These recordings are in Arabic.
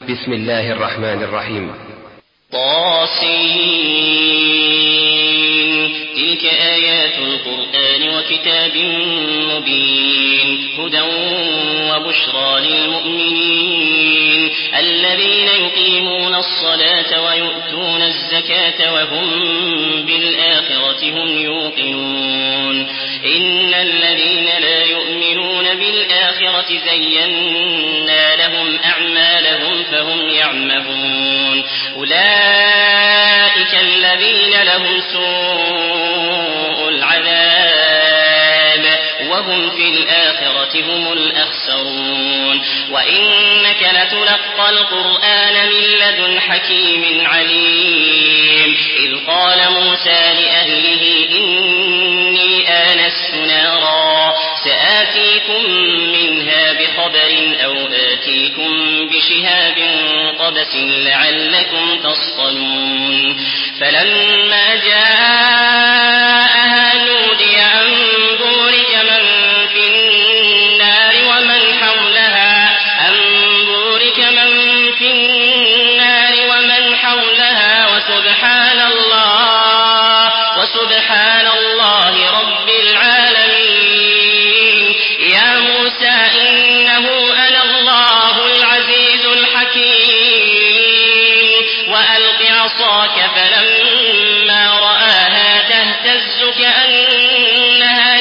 بسم الله الرحمن الرحيم. طاسين. تلك آيات القرآن وكتاب مبين هدى وبشرى للمؤمنين الذين يقيمون الصلاة ويؤتون الزكاة وهم بالآخرة هم يوقنون. إن الذين لا يؤمنون بالآخرة زينا لهم أعمالهم فهم يعمهون. أولئك الذين لهم سوء العذاب وهم في الآخرة هم الأخسرون. وإنك لتلقى القرآن من لدن حكيم عليم. إذ قال موسى لأهله إني آنست نارا سآتيكم منها بخبر أو آتيكم بشهاب قبس لعلكم تصطلون. فلما جاءها نودي أن بورك من في النار ومن حولها وسبحان الله رب العالمين. يا موسى إنه أنا الله العزيز الحكيم. وألق عصاك فلما رآها تهتز كأنها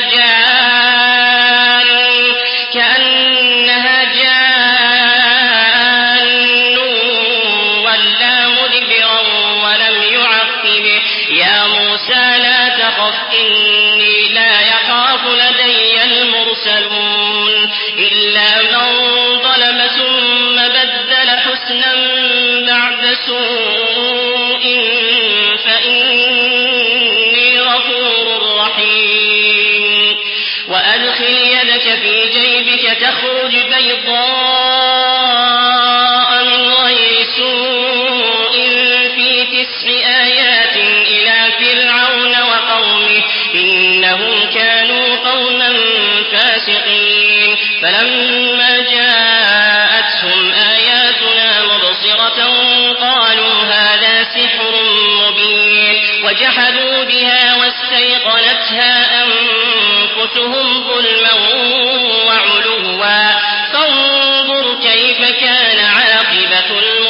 جان ولا مدبرا ولم يعقب. يا موسى لا تخف إني لا يخاف لدي المرسلون. إلا من ظلم ثم بدل حسنا بعد سوء فإني غفور رحيم. وأدخل يدك في جيبك تخرج بيضاء من غير سوء في 9 آيات إلى فرعون وقومه إنهم كانوا قوما فاسقين. فلما جاءتهم آياتنا مبصرة قالوا هذا سحر مبين وجحدوا بها واستيقنتها أنفسهم ظلما وعلوا فانظر كيف كان عاقبة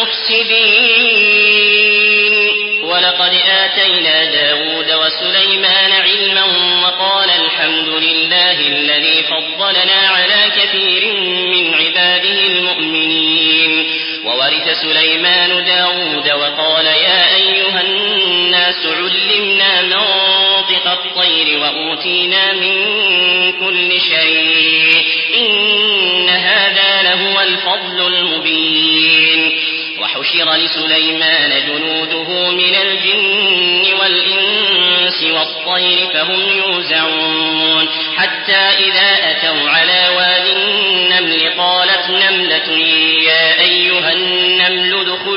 المفسدين. ولقد آتينا داود وسليمان علما وقال الحمد لله الذي فضلنا على كثير من عباده المؤمنين. وورث سليمان داود وقال يا أيها الناس علمنا منطق الطير وأوتينا من كل شيء إن هذا لهو الفضل المبين. وحشر لسليمان جنوده من الجن والإنس والطير فهم يوزعون. حتى إذا أتوا على واد النمل قالت نملة يا أيها النمل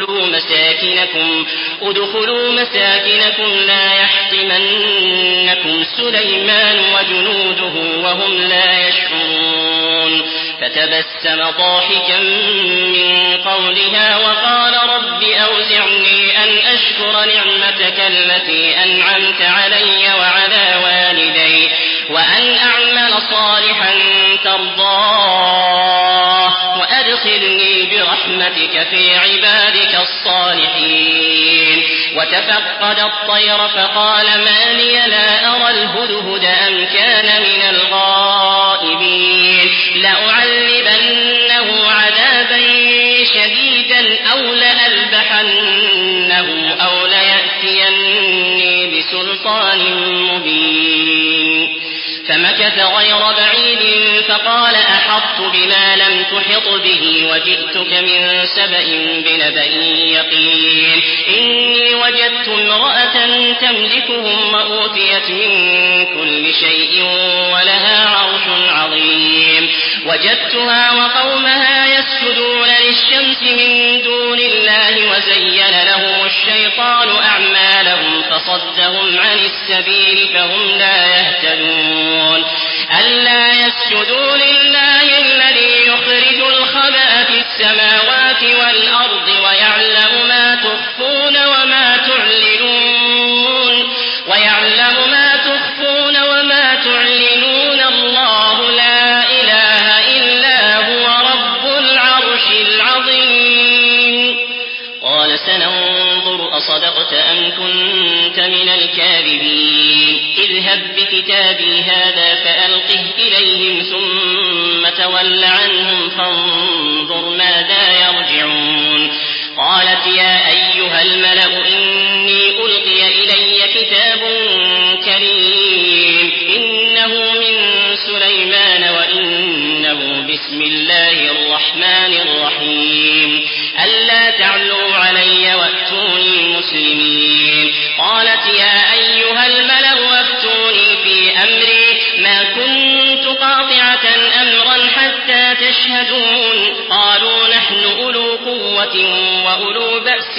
ادخلوا مساكنكم لا يحطمنكم سليمان وجنوده وهم لا يشعرون. فتبسم ضاحكا من قولها وقال رب أوزعني أن أشكر نعمتك التي أنعمت علي وعلى والدي وأن أعمل صالحا ترضاه وأدخلني برحمتك في عبادك الصالحين. وتفقد الطير فقال ما لي لا أرى الهدهد أم كان من الغائبين. لأعذبنه عذابا شديدا أو لأذبحنه أو ليأتيني بسلطان مبين. فمكث غير بعيد فقال أحطت بما لم تحط به وجئتك من سبأ بنبأ يقين. إني وجدت امرأة تملكهم وأوتيت من كل شيء ولها عرش عظيم. وجدتها وقومها يسجدون للشمس من دون الله وزين لهم الشيطان أعمالهم فصدهم عن السبيل فهم لا يهتدون. ألا يسجدوا لله الذي يخرج الخبأ في السماوات والأرض سننظر أصدقت أم كنت من الكاذبين اذهب بكتابي هذا فألقه إليهم ثم تول عنهم فانظر ماذا يرجعون قالت يا أيها الملأ إني ألقي إلي كتاب كريم إنه من سليمان وإنه بسم الله الرحمن الرحيم ألا تعلوا علي وأتوني مسلمين قالت يا أيها الملأ أفتوني في أمري ما كنت قاطعة أمرا حتى تشهدون قالوا نحن أولو قوة وأولو بأس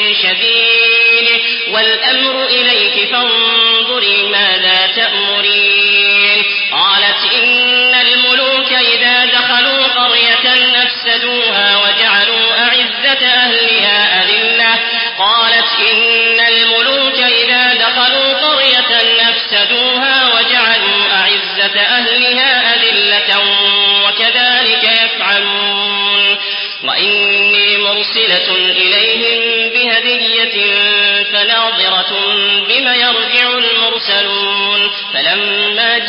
شديد والأمر إليك فانظري ماذا تأمرين قالت إن الملوك إذا دخلوا قرية أفسدوها وجعلوا أعزة أهلها أذلة قالت إن الملوك إذا دخلوا قرية أفسدوها وجعلوا أعزة أهلها أذلة وكذلك يفعلون وإني مرسلة إليهم بهدية فناظرة بما يرجع المرسلون فلما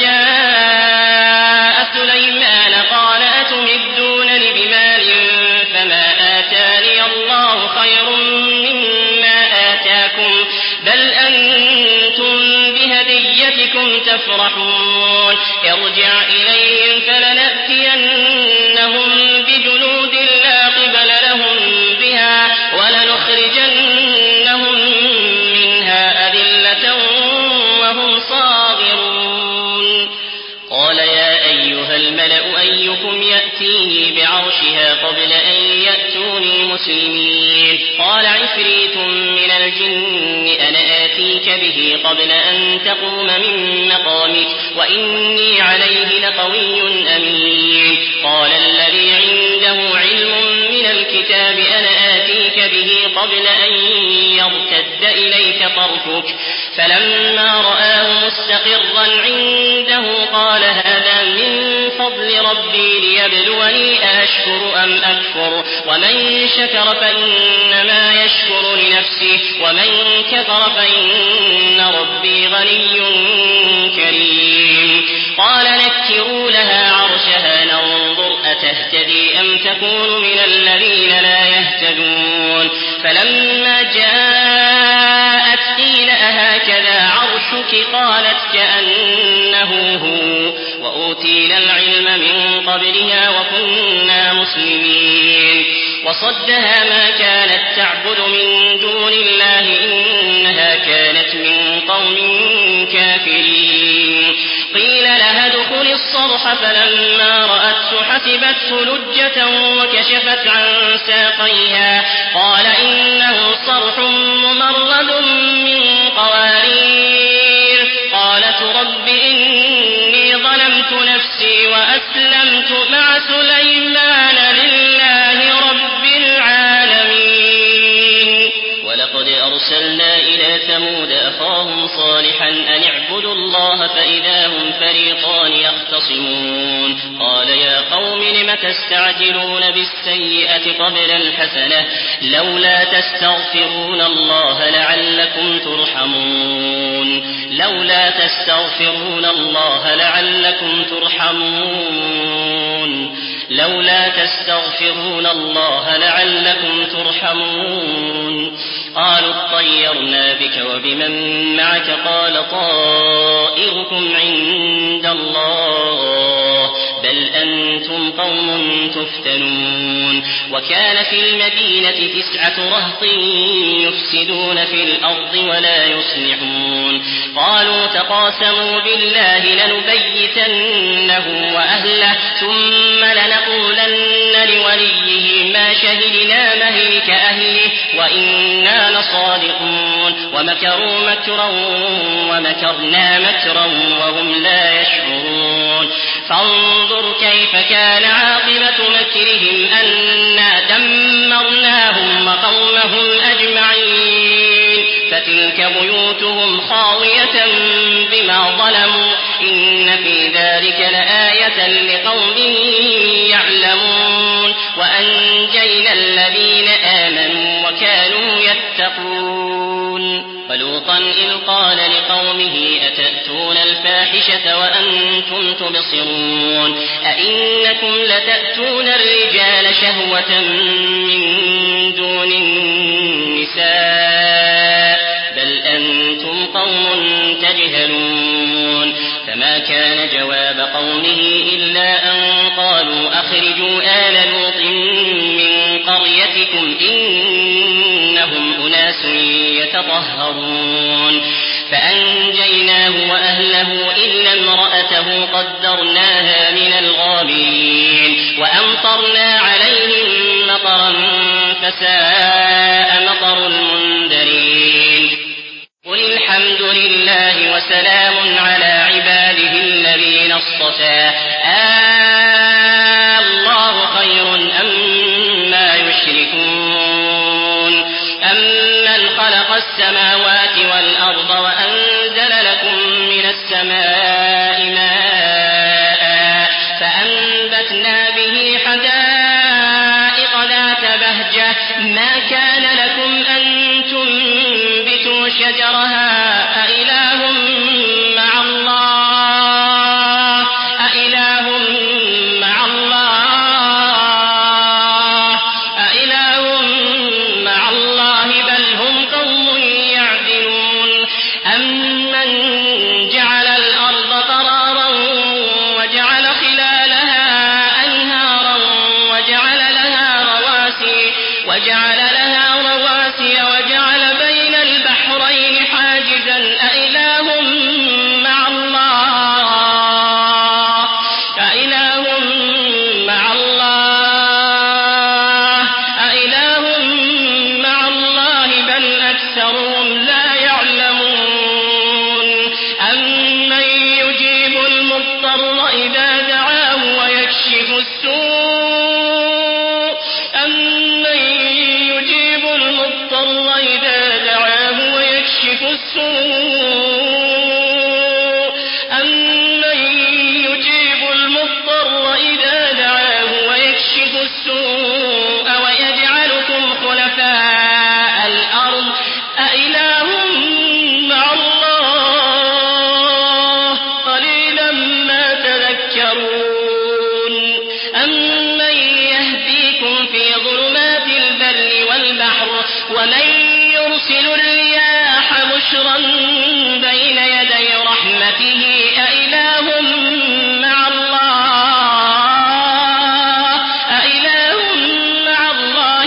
جاء سليمان قال أتمدونني بمال فما آتاني الله خير مما آتاكم بل أنتم بهديتكم تفرحون ارجع إليهم فلنأتينهم بجنود لا قبل لهم بها ولنخرجنهم منها أذلة وهم صاغرون قال يا أيها الملأ أيكم يأتيني بعرشها قبل أن يأتوني مسلمين قال عفريت من الجن أنا آتيك به قبل أن تقوم من مقامك وإني عليه لقوي أمين قال الذي عنده علم من الكتاب أنا آتيك به قبل أن يرتد إليك طرفك فلما رآه مستقرا عنده قال هذا من فضل ربي ليبلوني أشكر أم أكفر ومن شكر فإنما يشكر لنفسه ومن كفر فإن ربي غني كريم قال نكروا لها عرشها ننظر أتهتدي أم تكون من الذين لا يهتدون فلما جاءت قيل أهكذا عرشك قالت كأنه هو وأوتينا العلم من قبلها وكنا مسلمين وصدها ما كانت تعبد من دون الله إنها كانت من قوم كافرين قيل لها ادخل الصرح فلما رأته حسبته لجة وكشفت عن ساقيها قال إنه صرح ممرد من قوارير قالت رب إني ظلمت نفسي وأسلمت مع سليمان لله رب العالمين ولقد أرسلنا إلى ثمود أخاهم صالحا أن اعبدوا الله فإذا هم فريقان يختصمون قال يا قوم لم تستعجلون بالسيئة قبل الحسنة لولا تستغفرون الله لعلكم ترحمون لولا تستغفرون الله لعلكم ترحمون لولا تستغفرون الله لعلكم ترحمون قالوا اطيرنا بك وبمن معك قال طائركم عند الله بل أنتم قوم تفتنون وكان في المدينة 9 رهط يفسدون في الأرض ولا يصلحون قالوا تقاسموا بالله لنبيتنه وأهله ثم لنقولن لوليه ما شهدنا مهلك أهله وإنا لصادقون ومكروا مكرا ومكرنا مكرا وهم لا يشعرون فانظر كيف كان عاقبة مكرهم أنا دمرناهم وقومهم أجمعين فتلك بيوتهم خاوية بما ظلموا إن في ذلك لآية لقوم يعلمون وأنجينا الذين آمنوا وكانوا يتقون ولوطا إذ قال لقومه أتأتون الفاحشة وأنتم تبصرون أئنكم لتأتون الرجال شهوة من دون النساء بل أنتم قوم تجهلون فما كان جواب قومه إلا أن قالوا أخرجوا آل لوط من قريتكم إنهم أناس يتطهرون فأنجيناه وأهله إلا امرأته قدرناها من الغابرين وأمطرنا عليهم مطرا فساء مطر المنذرين قل الحمد لله وسلام على عباده الذين اصطفى الله خير أما يشركون أمن خلق السماوات والأرض وأنزل لكم من السماء ماء فأنبتنا به حدائق ذات بهجة ما كان لكم أن تنبتوا شجرها أإله مع الله بل هم قوم يعدلون أمن جعل الأرض قرارا وجعل خلالها أنهارا وجعل لها رواسي وجعل بين البحرين حاجزا أإله مع الله بل أكثرهم لا يعلمون أمن يجيب المضطر إذا دعاه ويكشف السوء ويجعلكم خلفاء الأرض أإله مع الله قليلا ما تذكرون أمن يهديكم في ظلمات البر والبحر ومن يرسل الرياح بشرا بين يدي رحمته أإله مع الله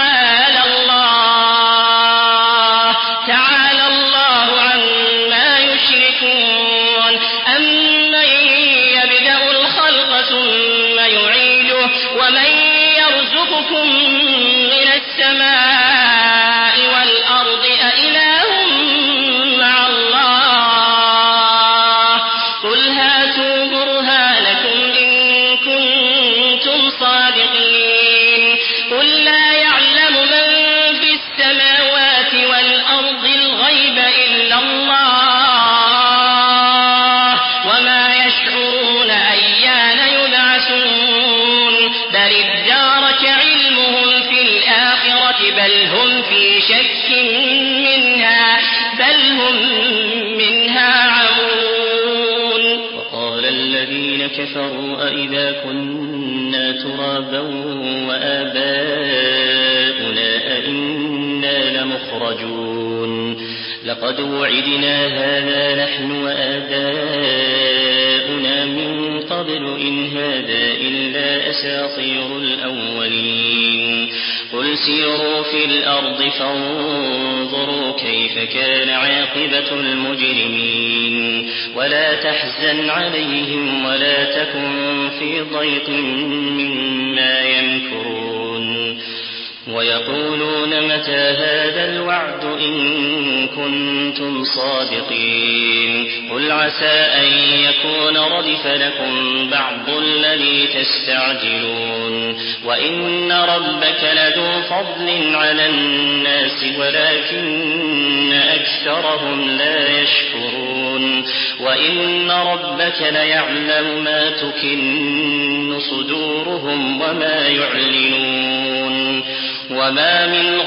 تعالى الله عما يشركون أمن يبدأ الخلق ثم يعيده ومن يرزقكم من السماء والأرض أإله مع الله قل هاتوا برهانكم إن كنتم صادقين قل لا يعلم من في السماوات والأرض الغيب إلا الله وما يشعرون أيان يبعثون بل ادارك علمهم في الآخرة بل هم في شك منها عمون وقال الذين كفروا أئذا كنا ترابا وآباؤنا أئنا لمخرجون لقد وعدنا هذا نحن وآباؤنا من قبل إن هذا إلا أساطير الأولين قل سيروا في الأرض فانظروا كيف كان عاقبة المجرمين ولا تحزن عليهم ولا تكن في ضيق مما يمكرون ويقولون متى هذا الوعد إن كنتم صادقين قل عسى أن يكون ردف لكم بعض الذي تستعجلون وإن ربك لذو فضل على الناس ولكن أكثرهم لا يشكرون وإن ربك ليعلم ما تكن صدورهم وما يعلنون وما من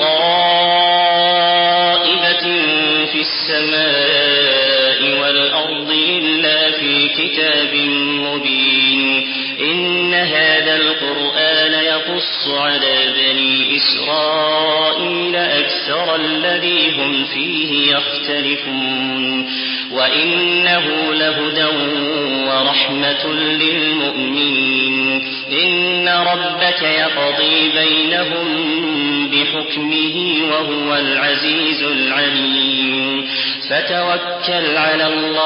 غائبة في السماء والأرض إلا في كتاب مبين إن هذا القرآن يقص على بني إسرائيل أكثر الذي هم فيه يختلفون وإنه لهدى ورحمة للمؤمنين إن ربك يقضي بينهم بحكمه وهو العزيز العليم فتوكل على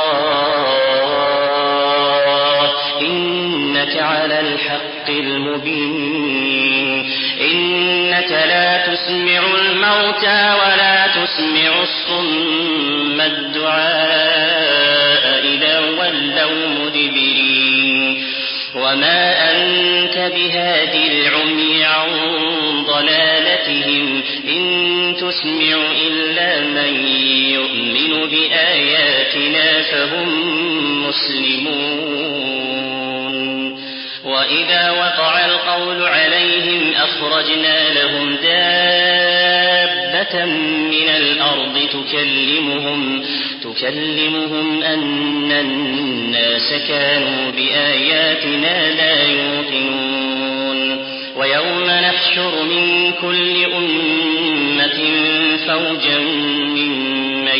الله إنك على الحق المبين إنك لا تسمع الموتى ولا تسمع الصم الدعاء إذا ولوا مدبرين وما أنت بهادي العمي عن ضلالتهم إن تسمع إلا من يؤمن بآياتنا فهم مسلمون وإذا وقع القول عليهم أخرجنا لهم دابة من الأرض تكلمهم أن الناس كانوا بآياتنا لا يوقنون ويوم نحشر من كل أمة فوجا ممن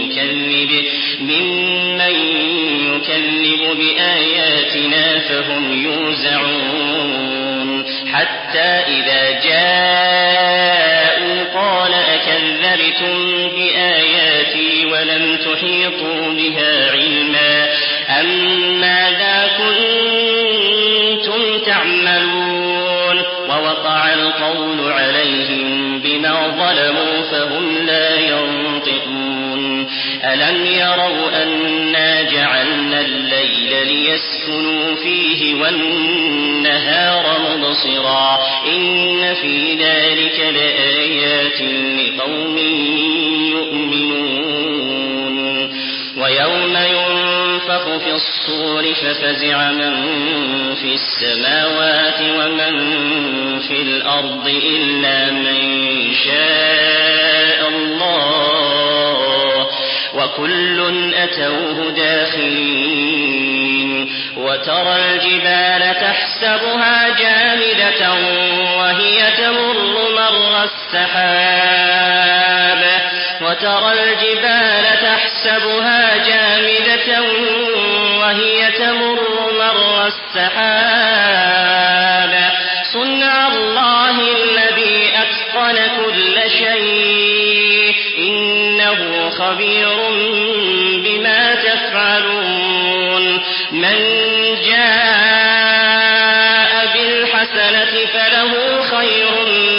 يكذب بآياتنا فهم يوزعون حتى إذا جاءوا قال أكذبتم بآياتي ولم تحيطوا بها علما أم ماذا كنتم تعملون ووقع القول عليهم بما ظلموا فهم لا ينطقون ألم يروا أنا جعلنا الليل ليسكنوا فيه والنهار مبصرا إن في ذلك لآيات لقوم يؤمنون ويوم ينفخ في الصور ففزع من في السماوات ومن في الأرض إلا من شاء الله وكل أتوه داخرين وترى الجبال تحسبها جامدة وهي تمر مر السحاب صنع الله الذي أتقن كل شيء إنه خبير بما تفعلون من جاء بالحسنة فله خير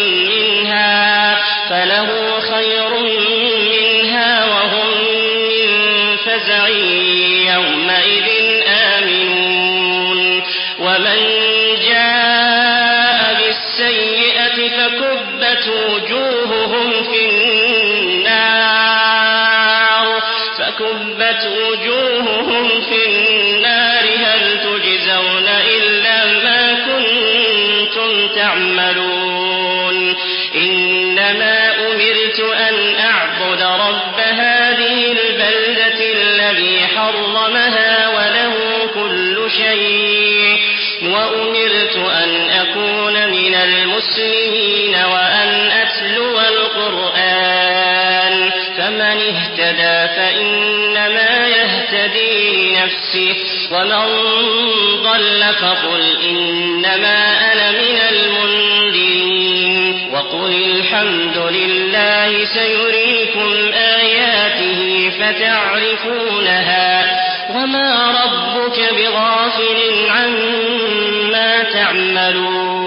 منها وهم من فزع يومئذ آمنون ومن جاء بالسيئة فكبت وجوههم في النار هل تجزون إلا ما كنتم تعملون إنما أمرت أن أعبد رب هذه البلدة الذي حرمها وله كل شيء وأمرت أن أكون من المسلمين وأن أتلو القرآن فمن اهتدى فإنما يهتدي لنفسه ومن ضل فقل إنما أنا من المنذرين وقل الحمد لله سيريكم آياته فتعرفونها وما ربك بغافل عما تعملون